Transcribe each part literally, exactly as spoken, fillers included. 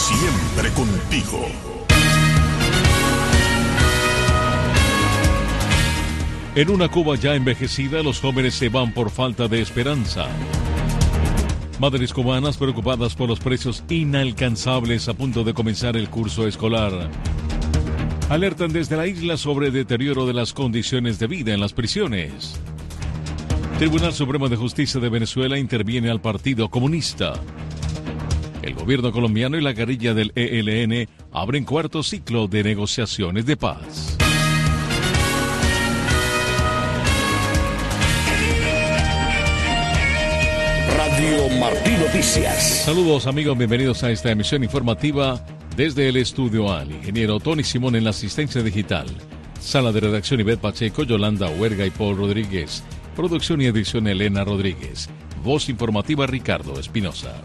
Siempre contigo. En una Cuba ya envejecida, los jóvenes se van por falta de esperanza. Madres cubanas preocupadas por los precios inalcanzables a punto de comenzar el curso escolar. Alertan desde la isla sobre deterioro de las condiciones de vida en las prisiones. Tribunal Supremo de Justicia de Venezuela interviene al Partido Comunista. El gobierno colombiano y la guerrilla del E L N abren cuarto ciclo de negociaciones de paz. Radio Martí Noticias. Saludos amigos, bienvenidos a esta emisión informativa desde el Estudio A. El ingeniero Tony Simón en la asistencia digital. Sala de redacción Ivette Pacheco, Yolanda Huerga y Paul Rodríguez. Producción y edición Elena Rodríguez. Voz informativa Ricardo Espinosa.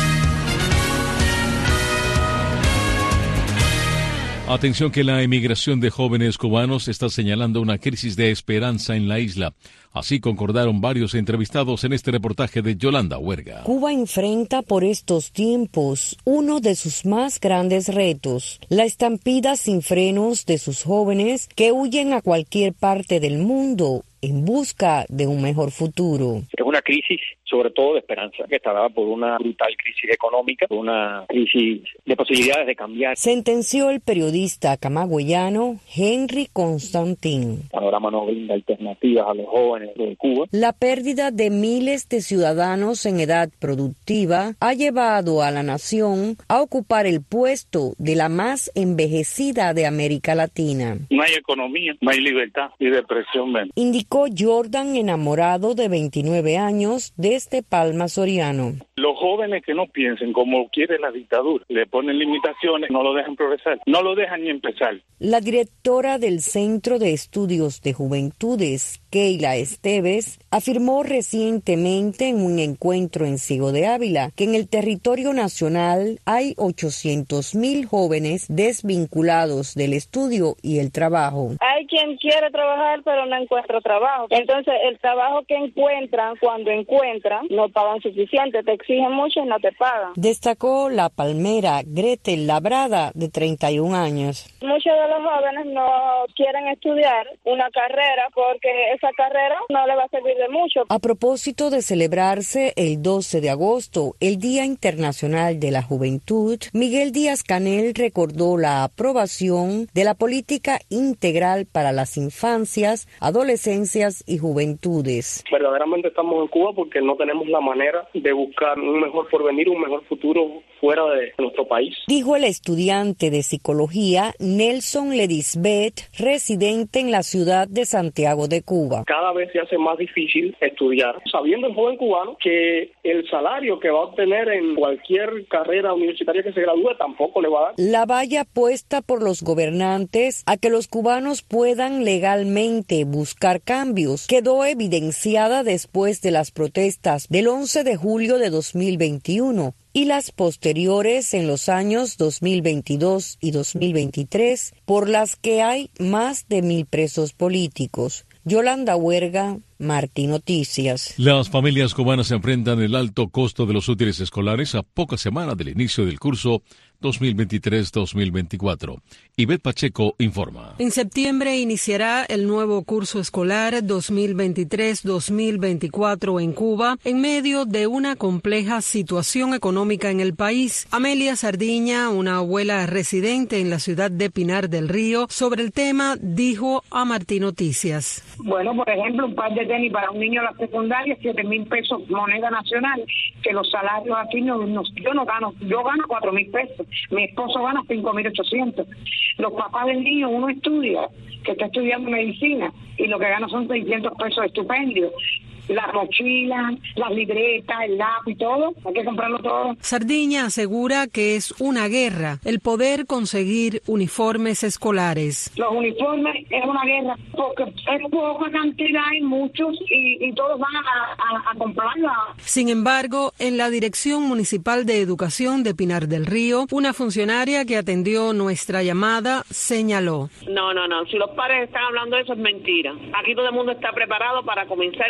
Atención que la emigración de jóvenes cubanos está señalando una crisis de esperanza en la isla. Así concordaron varios entrevistados en este reportaje de Yolanda Huerga. Cuba enfrenta por estos tiempos uno de sus más grandes retos, la estampida sin frenos de sus jóvenes que huyen a cualquier parte del mundo en busca de un mejor futuro. Es una crisis sobre todo de esperanza, que está dada por una brutal crisis económica, por una crisis de posibilidades de cambiar. Sentenció el periodista camagüeyano Henry Constantin. El panorama no brinda alternativas a los jóvenes de Cuba. La pérdida de miles de ciudadanos en edad productiva ha llevado a la nación a ocupar el puesto de la más envejecida de América Latina. No hay economía, no hay libertad y depresión menos. Indicó Jordan, enamorado de veintinueve años, desde Palma Soriano. Los jóvenes que no piensen como quiere la dictadura, le ponen limitaciones, no lo dejan progresar, no lo dejan ni empezar. La directora del Centro de Estudios de Juventudes, Keila Esteves, afirmó recientemente en un encuentro en Ciego de Ávila que en el territorio nacional hay ochocientos mil jóvenes desvinculados del estudio y el trabajo. Hay quien quiere trabajar pero no encuentra trabajo. Entonces el trabajo que encuentran, cuando encuentran, no pagan suficiente, te exigen mucho y no te pagan. Destacó la palmera Gretel Labrada, de treinta y un años. Muchos de los jóvenes no quieren estudiar una carrera porque esa carrera no les va a servir de mucho. A propósito de celebrarse el doce de agosto, el Día Internacional de la Juventud, Miguel Díaz-Canel recordó la aprobación de la política integral para las infancias, adolescencias y juventudes. Verdaderamente estamos en Cuba porque no tenemos la manera de buscar un mejor porvenir, un mejor futuro fuera de nuestro país. Dijo el estudiante de psicología Nelson Ledisbeth, residente en la ciudad de Santiago de Cuba. Cada vez se hace más difícil estudiar, sabiendo el joven cubano que el salario que va a obtener en cualquier carrera universitaria que se gradúe tampoco le va a dar. La valla puesta por los gobernantes a que los cubanos puedan legalmente buscar cambios quedó evidenciada después de las protestas del once de julio de dos mil veintiuno y las posteriores en los años dos mil veintidós y dos mil veintitrés, por las que hay más de mil presos políticos. Yolanda Huerga, Martí Noticias. Las familias cubanas se enfrentan el alto costo de los útiles escolares a pocas semanas del inicio del curso dos mil veintitrés dos mil veinticuatro. Ivette Pacheco informa. En septiembre iniciará el nuevo curso escolar dos mil veintitrés dos mil veinticuatro en Cuba, en medio de una compleja situación económica en el país. Amelia Sardiña, una abuela residente en la ciudad de Pinar del Río, sobre el tema dijo a Martí Noticias. Bueno, por ejemplo, un par de tenis para un niño de la secundaria, siete mil pesos moneda nacional, que los salarios aquí, no, no, yo no gano, yo gano cuatro mil pesos. Mi esposo gana cinco mil ochocientos. Los papás del niño, uno estudia, que está estudiando medicina, y lo que gana son seiscientos pesos de estipendio. Las mochilas, las libretas, el lápiz, todo, hay que comprarlo todo. Sardiña asegura que es una guerra el poder conseguir uniformes escolares. Los uniformes es una guerra porque es poca cantidad y muchos y, y todos van a, a, a comprarla. Sin embargo, en la Dirección Municipal de Educación de Pinar del Río, una funcionaria que atendió nuestra llamada señaló. No, no, no, si los padres están hablando de eso es mentira. Aquí todo el mundo está preparado para comenzar el curso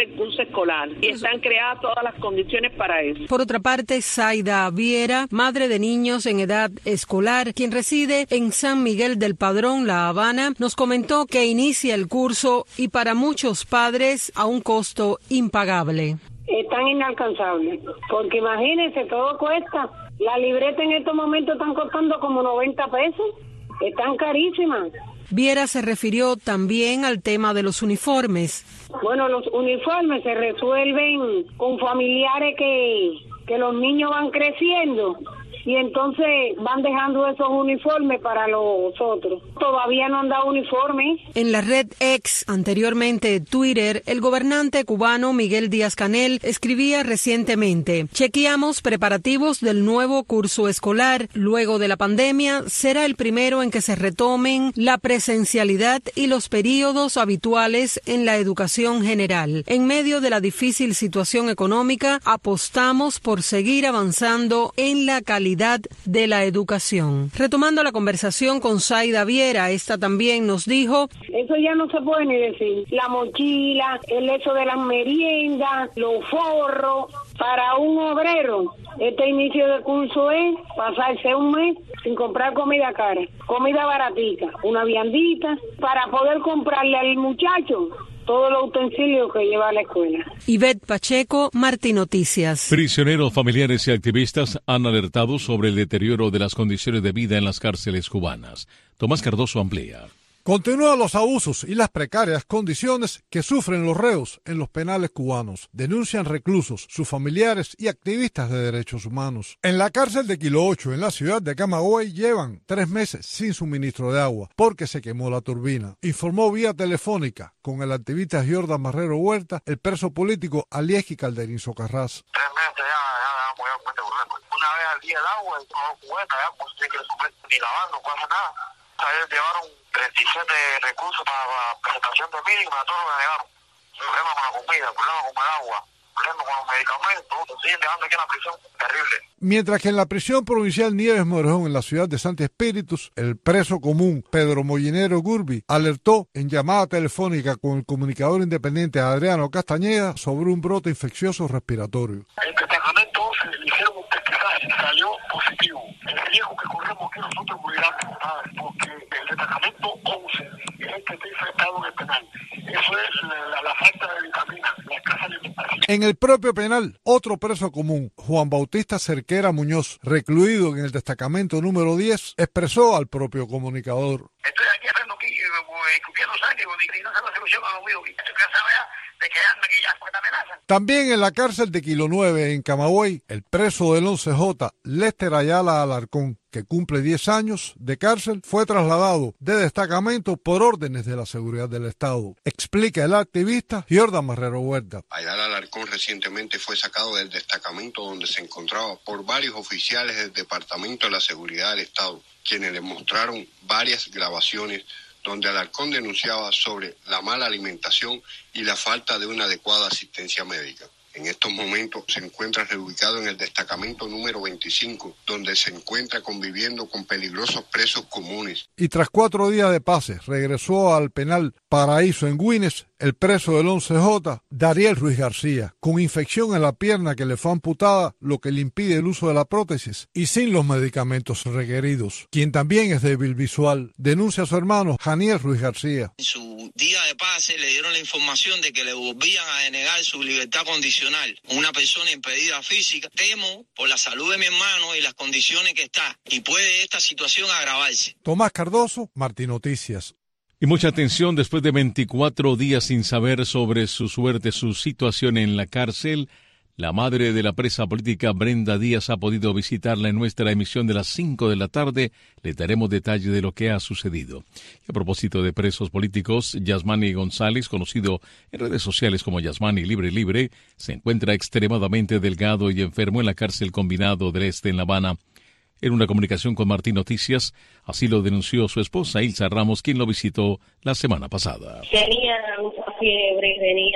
escolar y están creadas todas las condiciones para eso. Por otra parte, Zaida Viera, madre de niños en edad escolar, quien reside en San Miguel del Padrón, La Habana, nos comentó que inicia el curso y para muchos padres a un costo impagable. Están inalcanzables, porque imagínense, todo cuesta. La libreta en estos momentos están costando como noventa pesos, están carísimas. Viera se refirió también al tema de los uniformes. Bueno, los uniformes se resuelven con familiares que, que los niños van creciendo y entonces van dejando esos uniformes para los otros. Todavía no han dado uniformes. En la red X, anteriormente Twitter, el gobernante cubano Miguel Díaz-Canel escribía recientemente: chequeamos preparativos del nuevo curso escolar. Luego de la pandemia, será el primero en que se retomen la presencialidad y los periodos habituales en la educación general. En medio de la difícil situación económica, apostamos por seguir avanzando en la calidad de la educación. Retomando la conversación con Zaida Viera, esta también nos dijo: eso ya no se puede ni decir. La mochila, el hecho de las meriendas, los forros, para un obrero, este inicio de curso es pasarse un mes sin comprar comida cara, comida baratica, una viandita, para poder comprarle al muchacho todos los utensilios que lleva a la escuela. Ivette Pacheco, Martí Noticias. Prisioneros, familiares y activistas han alertado sobre el deterioro de las condiciones de vida en las cárceles cubanas. Tomás Cardoso amplía. Continúan los abusos y las precarias condiciones que sufren los reos en los penales cubanos, denuncian reclusos, sus familiares y activistas de derechos humanos. En la cárcel de Kilo ocho, en la ciudad de Camagüey, llevan tres meses sin suministro de agua porque se quemó la turbina. Informó vía telefónica con el activista Jordan Marrero Huerta, el preso político Alieski Calderín Socarrás. Tres meses ya, ya, ya, ya, ya, una vez al día el agua y todo cubeta, ya, pues sí que ni lavando, no pasa nada. O sea, ellos llevaron treinta y siete recursos para la presentación de mínimo, a todos lo que llegaron. Problema con la comida, problema con el agua, problema con los medicamentos, lo siguen dejando aquí en la prisión, terrible. Mientras que en la prisión provincial Nieves Morejón, en la ciudad de Santi Espíritus, el preso común Pedro Mollinero Gurbi alertó en llamada telefónica con el comunicador independiente Adriano Castañeda sobre un brote infeccioso respiratorio. El destacamento se le hicieron un testizaje y salió positivo. El riesgo que corremos aquí nosotros cuidamos, porque el destacamento once es el que está infectado en el penal. Eso es la, la falta de vitaminas, la escasa alimentación. En el propio penal, otro preso común, Juan Bautista Cerquera Muñoz, recluido en el destacamento número diez, expresó al propio comunicador: estoy aquí haciendo aquí, escupiendo sangre, y no se la solución a lo mío, y estoy cansado ya de quedarme aquí ya con esta amenaza. También en la cárcel de Kilo nueve, en Camagüey, el preso del once J, Lester Ayala Alarcón, que cumple diez años de cárcel, fue trasladado de destacamento por órdenes de la seguridad del Estado. Explica el activista Jordan Marrero Huerta. Ayala Alarcón recientemente fue sacado del destacamento donde se encontraba por varios oficiales del Departamento de la Seguridad del Estado, quienes le mostraron varias grabaciones donde Alarcón denunciaba sobre la mala alimentación y la falta de una adecuada asistencia médica. En estos momentos se encuentra reubicado en el destacamento número veinticinco, donde se encuentra conviviendo con peligrosos presos comunes. Y tras cuatro días de pase, regresó al penal Paraíso en Güines el preso del once J, Dariel Ruiz García, con infección en la pierna que le fue amputada, lo que le impide el uso de la prótesis, y sin los medicamentos requeridos. Quien también es débil visual, denuncia a su hermano Janiel Ruiz García. En su día de pase le dieron la información de que le volvían a denegar su libertad condicional. Una persona impedida física. Temo por la salud de mi hermano y las condiciones que está, y puede esta situación agravarse. Tomás Cardoso, Martí Noticias. Y mucha atención, después de veinticuatro días sin saber sobre su suerte, su situación en la cárcel, la madre de la presa política Brenda Díaz ha podido visitarla en nuestra emisión de las cinco de la tarde. Le daremos detalle de lo que ha sucedido. Y a propósito de presos políticos, Yasmani González, conocido en redes sociales como Yasmani Libre Libre, se encuentra extremadamente delgado y enfermo en la cárcel Combinado del Este en La Habana. En una comunicación con Martí Noticias, así lo denunció su esposa Ilsa Ramos, quien lo visitó la semana pasada. Tenía mucha fiebre, tenía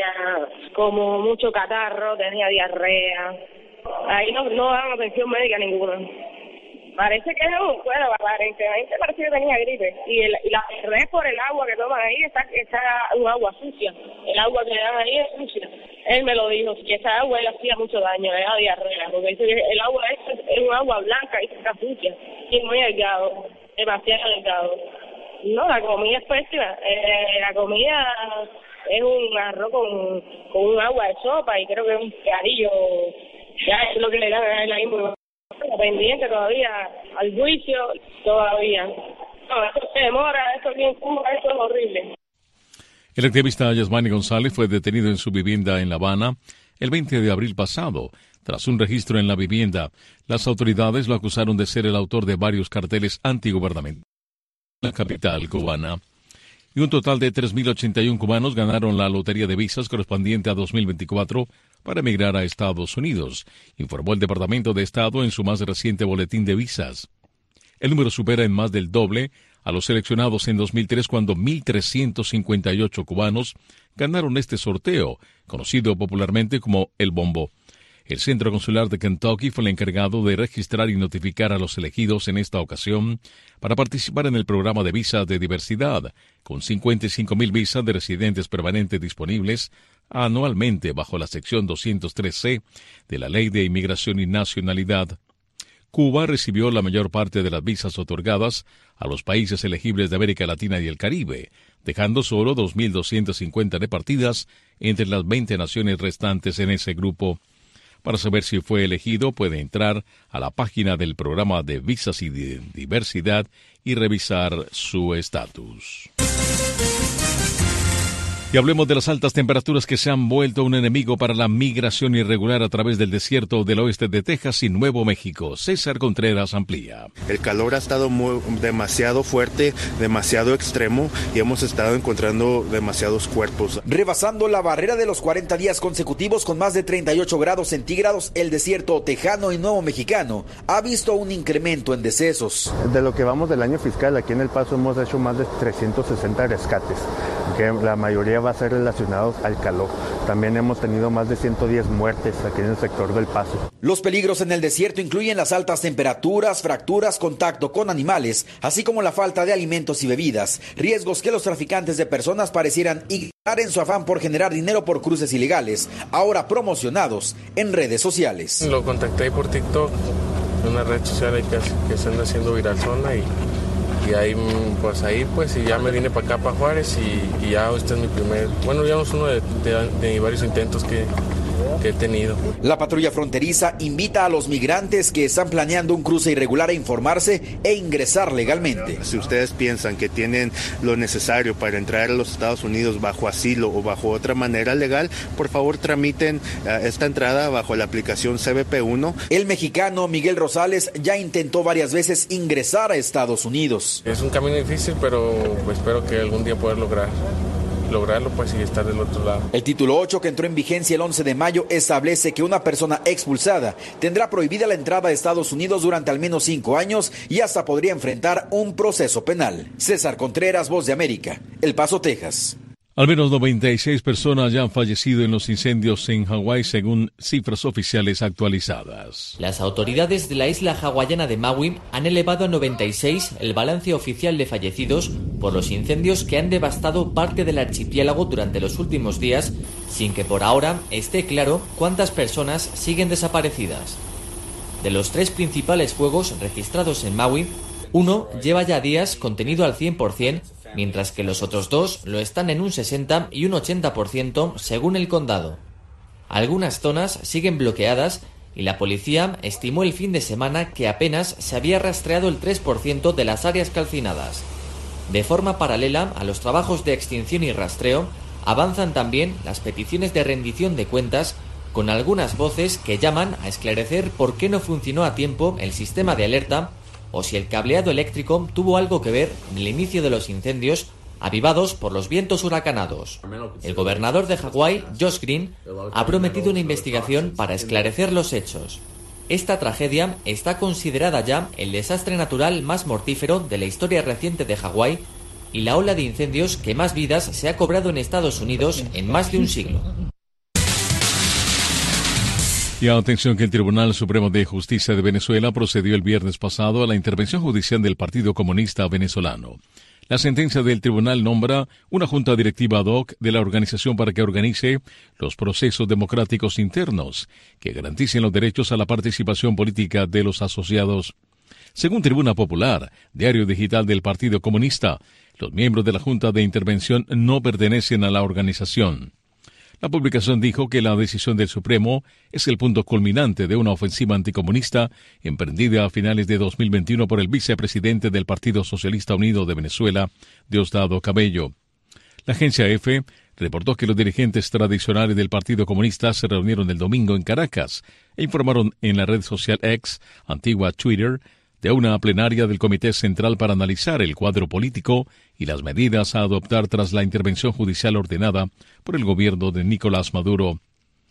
como mucho catarro, tenía diarrea. Ahí no, no daban atención médica ninguna. Parece que no, bueno, aparentemente parece que tenía gripe. Y, el, y la red por el agua que toman ahí está, está un agua sucia. El agua que dan ahí es sucia. Él me lo dijo, que esa agua le hacía mucho daño, le daba diarrea, porque dice que el agua es, es un agua blanca y está sucia, y muy delgado, demasiado delgado. No, la comida es pésima, eh, la comida es un arroz con, con un agua de sopa y creo que es un carillo, ya es lo que le dan a él ahí muy pendiente todavía al juicio, todavía. No, eso se demora, eso aquí en Cuba, eso es horrible. El activista Yasmani González fue detenido en su vivienda en La Habana el veinte de abril pasado. Tras un registro en la vivienda, las autoridades lo acusaron de ser el autor de varios carteles antigubernamentales en la capital cubana. Y un total de tres mil ochenta y uno cubanos ganaron la lotería de visas correspondiente a dos mil veinticuatro para emigrar a Estados Unidos, informó el Departamento de Estado en su más reciente boletín de visas. El número supera en más del doble a los seleccionados en dos mil tres, cuando mil trescientos cincuenta y ocho cubanos ganaron este sorteo, conocido popularmente como el Bombo. El Centro Consular de Kentucky fue el encargado de registrar y notificar a los elegidos en esta ocasión para participar en el programa de visas de diversidad, con cincuenta y cinco mil visas de residentes permanentes disponibles anualmente bajo la sección doscientos tres ce de la Ley de Inmigración y Nacionalidad. Cuba recibió la mayor parte de las visas otorgadas a los países elegibles de América Latina y el Caribe, dejando solo dos mil doscientas cincuenta repartidas entre las veinte naciones restantes en ese grupo. Para saber si fue elegido, puede entrar a la página del programa de visas y de diversidad y revisar su estatus. Y hablemos de las altas temperaturas que se han vuelto un enemigo para la migración irregular a través del desierto del oeste de Texas y Nuevo México. César Contreras amplía. El calor ha estado muy, demasiado fuerte, demasiado extremo y hemos estado encontrando demasiados cuerpos. Rebasando la barrera de los cuarenta días consecutivos con más de treinta y ocho grados centígrados, el desierto tejano y Nuevo Mexicano ha visto un incremento en decesos. De lo que vamos del año fiscal, aquí en El Paso hemos hecho más de trescientos sesenta rescates, que la mayoría va a ser relacionados al calor. También hemos tenido más de ciento diez muertes aquí en el sector del Paso. Los peligros en el desierto incluyen las altas temperaturas, fracturas, contacto con animales, así como la falta de alimentos y bebidas, riesgos que los traficantes de personas parecieran ignorar en su afán por generar dinero por cruces ilegales, ahora promocionados en redes sociales. Lo contacté por TikTok, una red social que, que se anda haciendo viral zona y Y ahí, pues ahí, pues, y ya me vine para acá, para Juárez, y, y ya este es mi primer, bueno, ya es uno de, de, de varios intentos que, que he tenido. La patrulla fronteriza invita a los migrantes que están planeando un cruce irregular a informarse e ingresar legalmente. Si ustedes piensan que tienen lo necesario para entrar a los Estados Unidos bajo asilo o bajo otra manera legal, por favor tramiten uh, esta entrada bajo la aplicación C B P uno. El mexicano Miguel Rosales ya intentó varias veces ingresar a Estados Unidos. Es un camino difícil, pero pues, espero que algún día pueda lograr. lograrlo pues y estar del otro lado. El título ocho, que entró en vigencia el once de mayo, establece que una persona expulsada tendrá prohibida la entrada a Estados Unidos durante al menos cinco años y hasta podría enfrentar un proceso penal. César Contreras, Voz de América, El Paso, Texas. Al menos noventa y seis personas ya han fallecido en los incendios en Hawái, según cifras oficiales actualizadas. Las autoridades de la isla hawaiana de Maui han elevado a noventa y seis el balance oficial de fallecidos por los incendios que han devastado parte del archipiélago durante los últimos días, sin que por ahora esté claro cuántas personas siguen desaparecidas. De los tres principales fuegos registrados en Maui, uno lleva ya días contenido al cien por ciento, mientras que los otros dos lo están en un sesenta y un ochenta por ciento según el condado. Algunas zonas siguen bloqueadas y la policía estimó el fin de semana que apenas se había rastreado el tres por ciento de las áreas calcinadas. De forma paralela a los trabajos de extinción y rastreo, avanzan también las peticiones de rendición de cuentas, con algunas voces que llaman a esclarecer por qué no funcionó a tiempo el sistema de alerta o si el cableado eléctrico tuvo algo que ver en el inicio de los incendios avivados por los vientos huracanados. El gobernador de Hawái, Josh Green, ha prometido una investigación para esclarecer los hechos. Esta tragedia está considerada ya el desastre natural más mortífero de la historia reciente de Hawái y la ola de incendios que más vidas se ha cobrado en Estados Unidos en más de un siglo. Y atención que el Tribunal Supremo de Justicia de Venezuela procedió el viernes pasado a la intervención judicial del Partido Comunista Venezolano. La sentencia del tribunal nombra una junta directiva ad hoc de la organización para que organice los procesos democráticos internos que garanticen los derechos a la participación política de los asociados. Según Tribuna Popular, diario digital del Partido Comunista, los miembros de la Junta de Intervención no pertenecen a la organización. La publicación dijo que la decisión del Supremo es el punto culminante de una ofensiva anticomunista emprendida a finales de dos mil veintiuno por el vicepresidente del Partido Socialista Unido de Venezuela, Diosdado Cabello. La agencia EFE reportó que los dirigentes tradicionales del Partido Comunista se reunieron el domingo en Caracas e informaron en la red social X, antigua Twitter, de una plenaria del Comité Central para analizar el cuadro político y las medidas a adoptar tras la intervención judicial ordenada por el gobierno de Nicolás Maduro.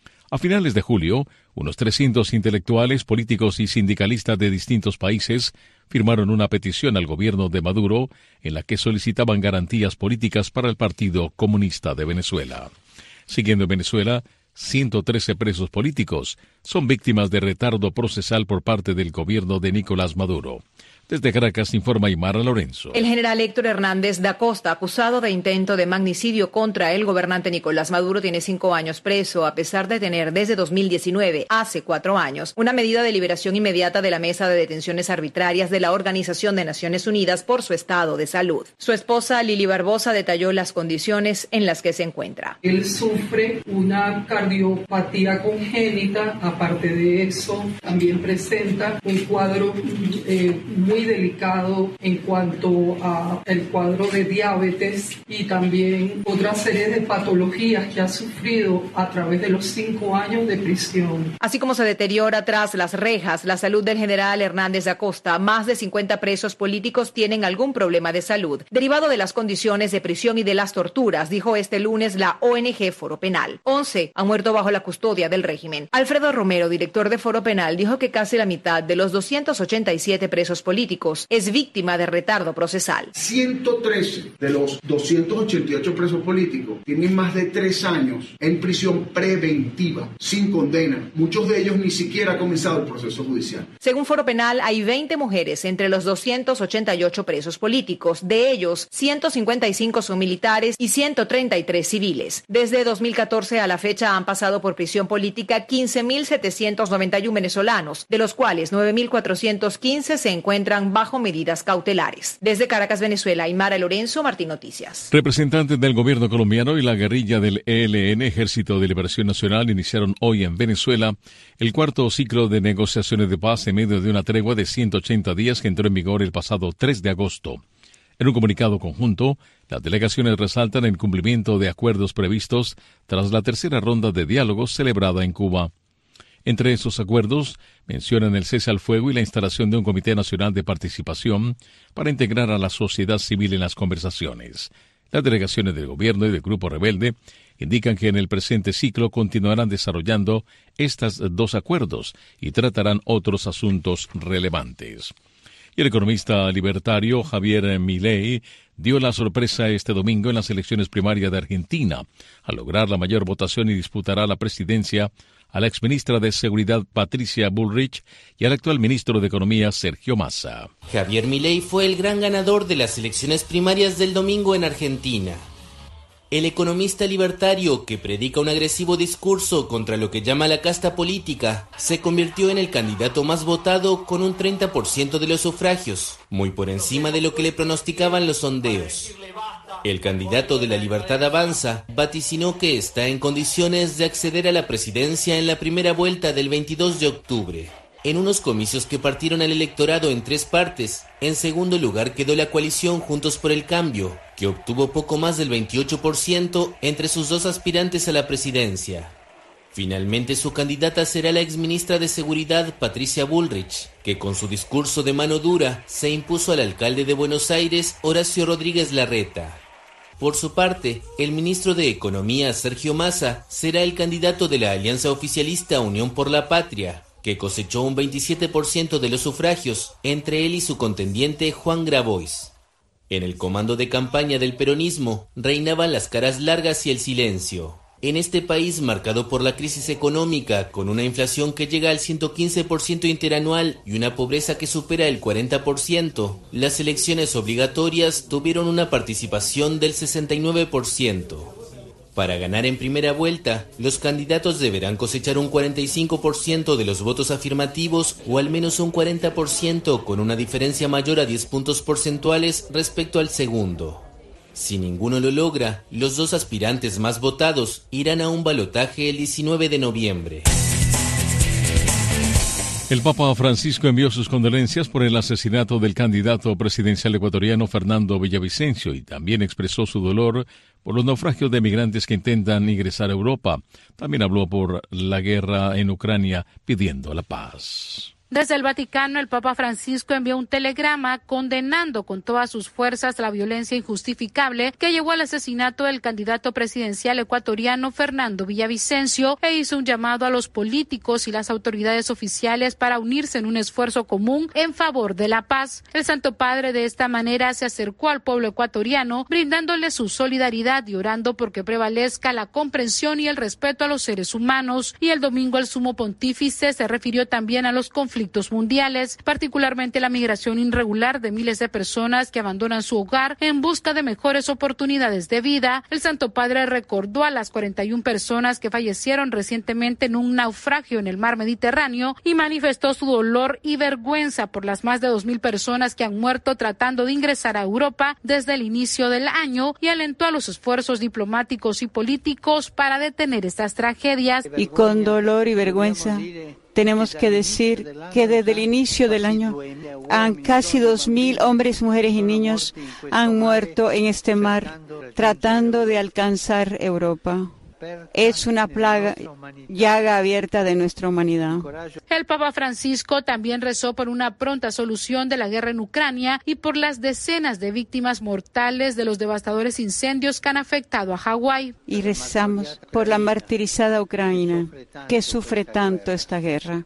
A finales de julio, unos trescientos intelectuales, políticos y sindicalistas de distintos países firmaron una petición al gobierno de Maduro en la que solicitaban garantías políticas para el Partido Comunista de Venezuela. Siguiendo en Venezuela, ciento trece presos políticos son víctimas de retardo procesal por parte del gobierno de Nicolás Maduro. Desde Caracas informa Aymara Lorenzo. El general Héctor Hernández da Costa, acusado de intento de magnicidio contra el gobernante Nicolás Maduro, tiene cinco años preso, a pesar de tener desde dos mil diecinueve, hace cuatro años, una medida de liberación inmediata de la mesa de detenciones arbitrarias de la Organización de Naciones Unidas por su estado de salud. Su esposa, Lili Barbosa, detalló las condiciones en las que se encuentra. Él sufre una cardiopatía congénita, aparte de eso, también presenta un cuadro eh, muy delicado en cuanto a el cuadro de diabetes y también otra serie de patologías que ha sufrido a través de los cinco años de prisión. Así como se deteriora tras las rejas la salud del general Hernández da Costa, más de cincuenta presos políticos tienen algún problema de salud derivado de las condiciones de prisión y de las torturas, dijo este lunes la O N G Foro Penal. once han muerto bajo la custodia del régimen. Alfredo Romero, director de Foro Penal, dijo que casi la mitad de los doscientos ochenta y siete presos políticos es víctima de retardo procesal. ciento trece de los doscientos ochenta y ocho presos políticos tienen más de tres años en prisión preventiva, sin condena. Muchos de ellos ni siquiera han comenzado el proceso judicial. Según Foro Penal, hay veinte mujeres entre los doscientos ochenta y ocho presos políticos. De ellos, ciento cincuenta y cinco son militares y ciento treinta y tres civiles. Desde dos mil catorce a la fecha han pasado por prisión política quince mil setecientos noventa y uno venezolanos, de los cuales nueve mil cuatrocientos quince se encuentran bajo medidas cautelares. Desde Caracas, Venezuela, Aymara Lorenzo, Martín Noticias. Representantes del gobierno colombiano y la guerrilla del E L N, Ejército de Liberación Nacional, iniciaron hoy en Venezuela el cuarto ciclo de negociaciones de paz en medio de una tregua de ciento ochenta días que entró en vigor el pasado tres de agosto. En un comunicado conjunto, las delegaciones resaltan el cumplimiento de acuerdos previstos tras la tercera ronda de diálogos celebrada en Cuba. Entre esos acuerdos, mencionan el cese al fuego y la instalación de un Comité Nacional de Participación para integrar a la sociedad civil en las conversaciones. Las delegaciones del gobierno y del Grupo Rebelde indican que en el presente ciclo continuarán desarrollando estos dos acuerdos y tratarán otros asuntos relevantes. Y el economista libertario Javier Milei dio la sorpresa este domingo en las elecciones primarias de Argentina, al lograr la mayor votación y disputará la presidencia a la exministra de Seguridad Patricia Bullrich y al actual ministro de Economía Sergio Massa. Javier Milei fue el gran ganador de las elecciones primarias del domingo en Argentina. El economista libertario, que predica un agresivo discurso contra lo que llama la casta política, se convirtió en el candidato más votado con un treinta por ciento de los sufragios, muy por encima de lo que le pronosticaban los sondeos. El candidato de La Libertad Avanza vaticinó que está en condiciones de acceder a la presidencia en la primera vuelta del veintidós de octubre. En unos comicios que partieron al electorado en tres partes, en segundo lugar quedó la coalición Juntos por el Cambio, que obtuvo poco más del veintiocho por ciento entre sus dos aspirantes a la presidencia. Finalmente su candidata será la exministra de Seguridad Patricia Bullrich, que con su discurso de mano dura se impuso al alcalde de Buenos Aires, Horacio Rodríguez Larreta. Por su parte, el ministro de Economía Sergio Massa será el candidato de la alianza oficialista Unión por la Patria, que cosechó un veintisiete por ciento de los sufragios entre él y su contendiente Juan Grabois. En el comando de campaña del peronismo reinaban las caras largas y el silencio. En este país marcado por la crisis económica, con una inflación que llega al ciento quince por ciento interanual y una pobreza que supera el cuarenta por ciento, las elecciones obligatorias tuvieron una participación del sesenta y nueve por ciento. Para ganar en primera vuelta, los candidatos deberán cosechar un cuarenta y cinco por ciento de los votos afirmativos o al menos un cuarenta por ciento con una diferencia mayor a diez puntos porcentuales respecto al segundo. Si ninguno lo logra, los dos aspirantes más votados irán a un balotaje el diecinueve de noviembre. El Papa Francisco envió sus condolencias por el asesinato del candidato presidencial ecuatoriano Fernando Villavicencio y también expresó su dolor por los naufragios de migrantes que intentan ingresar a Europa. También habló por la guerra en Ucrania pidiendo la paz. Desde el Vaticano, el Papa Francisco envió un telegrama condenando con todas sus fuerzas la violencia injustificable que llevó al asesinato del candidato presidencial ecuatoriano Fernando Villavicencio e hizo un llamado a los políticos y las autoridades oficiales para unirse en un esfuerzo común en favor de la paz. El Santo Padre de esta manera se acercó al pueblo ecuatoriano brindándole su solidaridad y orando porque prevalezca la comprensión y el respeto a los seres humanos. Y el domingo el Sumo Pontífice se refirió también a los conflictos conflictos mundiales, particularmente la migración irregular de miles de personas que abandonan su hogar en busca de mejores oportunidades de vida. El Santo Padre recordó a las cuarenta y una personas que fallecieron recientemente en un naufragio en el mar Mediterráneo y manifestó su dolor y vergüenza por las más de dos mil personas que han muerto tratando de ingresar a Europa desde el inicio del año y alentó a los esfuerzos diplomáticos y políticos para detener estas tragedias. Y con dolor y vergüenza tenemos que decir que desde el inicio del año han casi dos mil hombres, mujeres y niños han muerto en este mar tratando de alcanzar Europa. Es una plaga, llaga abierta de nuestra humanidad. El Papa Francisco también rezó por una pronta solución de la guerra en Ucrania y por las decenas de víctimas mortales de los devastadores incendios que han afectado a Hawái. Y rezamos por la martirizada Ucrania, que sufre tanto esta guerra.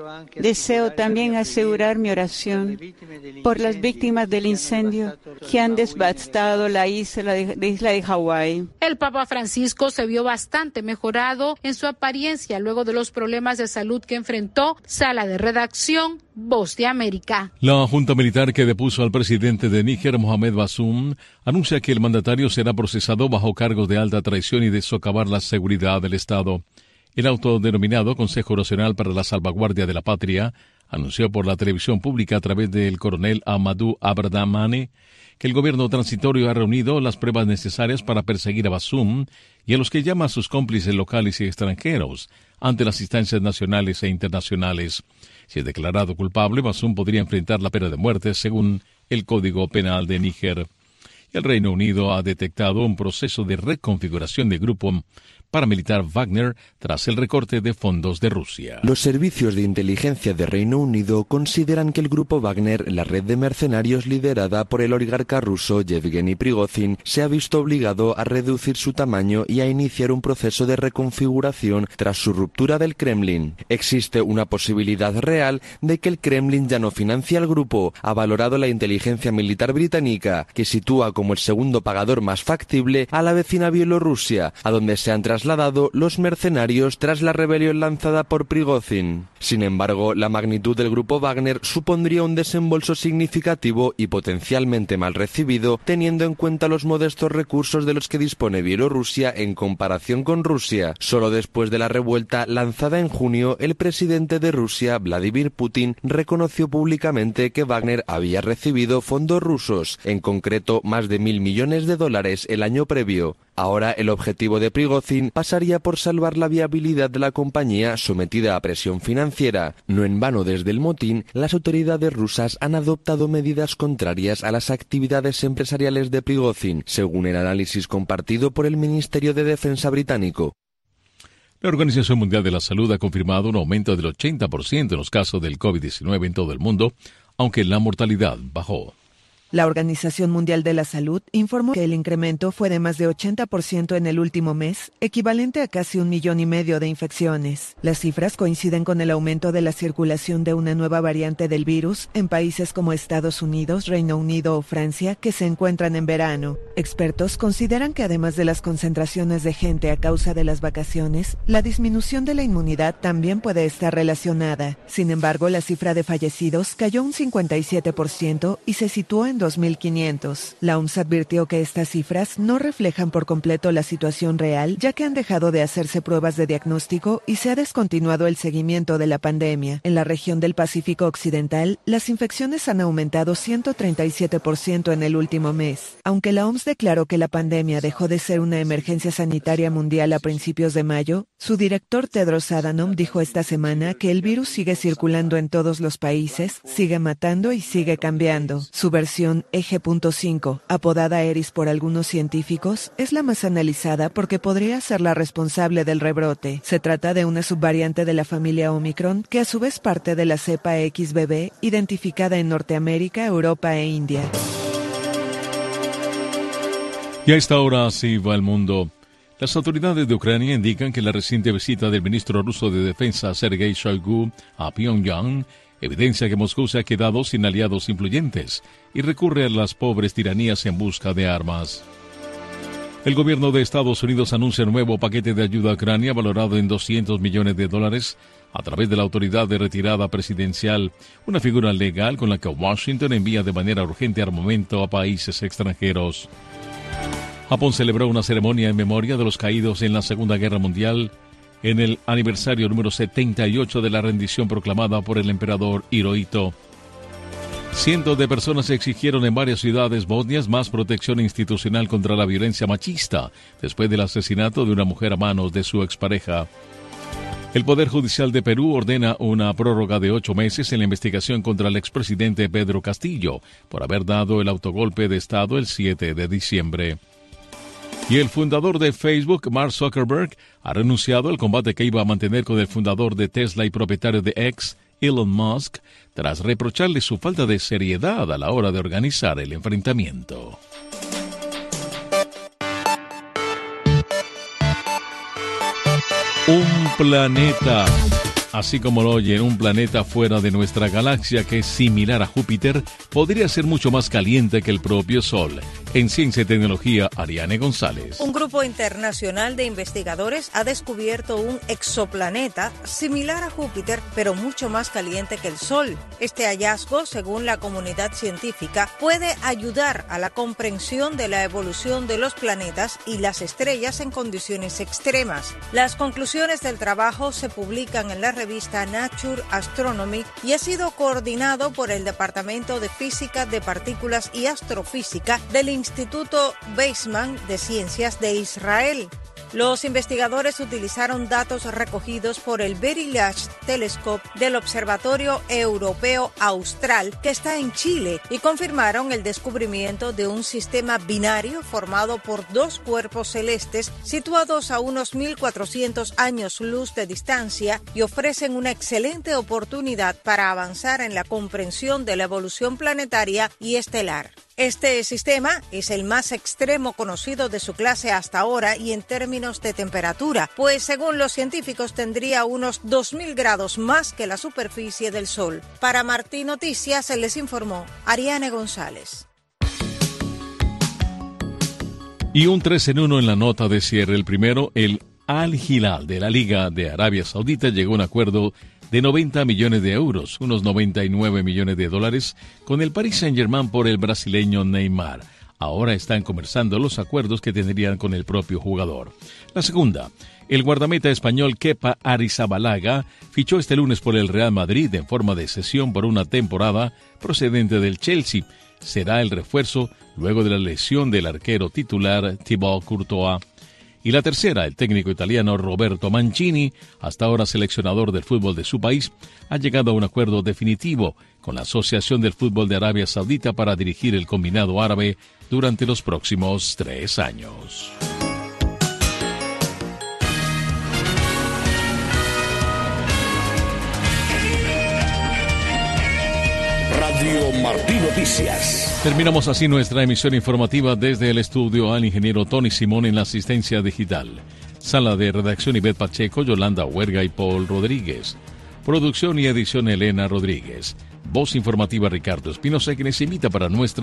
Deseo también asegurar mi oración por las víctimas del incendio que han devastado la isla de, de isla de Hawái. El Papa Francisco se vio bastante mejorado en su apariencia luego de los problemas de salud que enfrentó. Sala de redacción, Voz de América. La Junta Militar que depuso al presidente de Níger, Mohamed Bazoum, anuncia que el mandatario será procesado bajo cargos de alta traición y de socavar la seguridad del Estado. El autodenominado Consejo Nacional para la Salvaguardia de la Patria anunció por la televisión pública a través del coronel Amadou Abdramane que el gobierno transitorio ha reunido las pruebas necesarias para perseguir a Bazoum y a los que llama a sus cómplices locales y extranjeros ante las instancias nacionales e internacionales. Si es declarado culpable, Bazoum podría enfrentar la pena de muerte según el Código Penal de Níger. El Reino Unido ha detectado un proceso de reconfiguración del grupo paramilitar Wagner tras el recorte de fondos de Rusia. Los servicios de inteligencia de Reino Unido consideran que el grupo Wagner, la red de mercenarios liderada por el oligarca ruso Yevgeny Prigozhin, se ha visto obligado a reducir su tamaño y a iniciar un proceso de reconfiguración tras su ruptura del Kremlin. Existe una posibilidad real de que el Kremlin ya no financie al grupo, ha valorado la inteligencia militar británica, que sitúa como el segundo pagador más factible a la vecina Bielorrusia, a donde se han trasladado los mercenarios tras la rebelión lanzada por Prigozhin. Sin embargo, la magnitud del grupo Wagner supondría un desembolso significativo y potencialmente mal recibido, teniendo en cuenta los modestos recursos de los que dispone Bielorrusia en comparación con Rusia. Solo después de la revuelta lanzada en junio, el presidente de Rusia, Vladimir Putin, reconoció públicamente que Wagner había recibido fondos rusos, en concreto más de mil millones de dólares el año previo. Ahora el objetivo de Prigozhin pasaría por salvar la viabilidad de la compañía sometida a presión financiera. No en vano, desde el motín, las autoridades rusas han adoptado medidas contrarias a las actividades empresariales de Prigozhin, según el análisis compartido por el Ministerio de Defensa británico. La Organización Mundial de la Salud ha confirmado un aumento del ochenta por ciento en los casos del COVID diecinueve en todo el mundo, aunque la mortalidad bajó. La Organización Mundial de la Salud informó que el incremento fue de más de ochenta por ciento en el último mes, equivalente a casi un millón y medio de infecciones. Las cifras coinciden con el aumento de la circulación de una nueva variante del virus en países como Estados Unidos, Reino Unido o Francia, que se encuentran en verano. Expertos consideran que además de las concentraciones de gente a causa de las vacaciones, la disminución de la inmunidad también puede estar relacionada. Sin embargo, la cifra de fallecidos cayó un cincuenta y siete por ciento y se situó en dos mil quinientos. La O M S advirtió que estas cifras no reflejan por completo la situación real, ya que han dejado de hacerse pruebas de diagnóstico y se ha descontinuado el seguimiento de la pandemia. En la región del Pacífico Occidental, las infecciones han aumentado ciento treinta y siete por ciento en el último mes. Aunque la O M S declaró que la pandemia dejó de ser una emergencia sanitaria mundial a principios de mayo, su director Tedros Adhanom dijo esta semana que el virus sigue circulando en todos los países, sigue matando y sigue cambiando. Su versión E G punto cinco, apodada Eris por algunos científicos, es la más analizada porque podría ser la responsable del rebrote. Se trata de una subvariante de la familia Omicron que a su vez parte de la cepa X B B, identificada en Norteamérica, Europa e India. Y a esta hora así va el mundo. Las autoridades de Ucrania indican que la reciente visita del ministro ruso de Defensa Sergei Shoigu a Pyongyang evidencia que Moscú se ha quedado sin aliados influyentes y recurre a las pobres tiranías en busca de armas. El gobierno de Estados Unidos anuncia un nuevo paquete de ayuda a Ucrania valorado en doscientos millones de dólares a través de la Autoridad de Retirada Presidencial, una figura legal con la que Washington envía de manera urgente armamento a países extranjeros. Japón celebró una ceremonia en memoria de los caídos en la Segunda Guerra Mundial en el aniversario número setenta y ocho de la rendición proclamada por el emperador Hirohito. Cientos de personas exigieron en varias ciudades bosnias más protección institucional contra la violencia machista después del asesinato de una mujer a manos de su expareja. El Poder Judicial de Perú ordena una prórroga de ocho meses en la investigación contra el expresidente Pedro Castillo por haber dado el autogolpe de Estado el siete de diciembre. Y el fundador de Facebook, Mark Zuckerberg, ha renunciado al combate que iba a mantener con el fundador de Tesla y propietario de X, Elon Musk, tras reprocharle su falta de seriedad a la hora de organizar el enfrentamiento. Un planeta, así como lo oyen, un planeta fuera de nuestra galaxia que es similar a Júpiter, podría ser mucho más caliente que el propio Sol. En Ciencia y Tecnología, Ariane González. Un grupo internacional de investigadores ha descubierto un exoplaneta similar a Júpiter, pero mucho más caliente que el Sol. Este hallazgo, según la comunidad científica, puede ayudar a la comprensión de la evolución de los planetas y las estrellas en condiciones extremas. Las conclusiones del trabajo se publican en la revista Nature Astronomy y ha sido coordinado por el Departamento de Física de Partículas y Astrofísica del Instituto Weizmann de Ciencias de Israel. Los investigadores utilizaron datos recogidos por el Very Large Telescope del Observatorio Europeo Austral, que está en Chile, y confirmaron el descubrimiento de un sistema binario formado por dos cuerpos celestes situados a unos mil cuatrocientos años luz de distancia y ofrecen una excelente oportunidad para avanzar en la comprensión de la evolución planetaria y estelar. Este sistema es el más extremo conocido de su clase hasta ahora y en términos de temperatura, pues según los científicos tendría unos dos mil grados más que la superficie del Sol. Para Martí Noticias se les informó Ariane González. Y un tres en uno en la nota de cierre. El primero, el Al Hilal de la Liga de Arabia Saudita llegó a un acuerdo de noventa millones de euros, unos noventa y nueve millones de dólares, con el Paris Saint-Germain por el brasileño Neymar. Ahora están conversando los acuerdos que tendrían con el propio jugador. La segunda, el guardameta español Kepa Arrizabalaga fichó este lunes por el Real Madrid en forma de cesión por una temporada procedente del Chelsea. Será el refuerzo luego de la lesión del arquero titular Thibaut Courtois. Y la tercera, el técnico italiano Roberto Mancini, hasta ahora seleccionador del fútbol de su país, ha llegado a un acuerdo definitivo con la Asociación del Fútbol de Arabia Saudita para dirigir el combinado árabe durante los próximos tres años. Radio Radio Martí Noticias. Terminamos así nuestra emisión informativa desde el estudio al ingeniero Tony Simón en la asistencia digital. Sala de redacción Ivette Pacheco, Yolanda Huerga y Paul Rodríguez. Producción y edición Elena Rodríguez. Voz informativa Ricardo Espinosa, quienes invita para nuestra